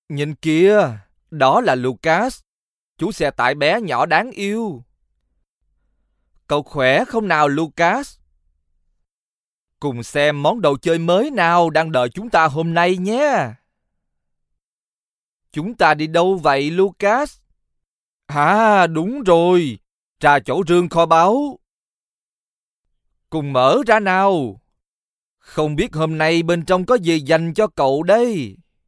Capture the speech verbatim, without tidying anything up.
Nhìn kìa, đó là Lucas, chú xe tải bé nhỏ đáng yêu. Cậu khỏe không nào Lucas? Cùng xem món đồ chơi mới nào đang đợi chúng ta hôm nay nhé. Chúng ta đi đâu vậy Lucas? À đúng rồi, ra chỗ rương kho báu. Cùng mở ra nào. Không biết hôm nay bên trong có gì dành cho cậu đây.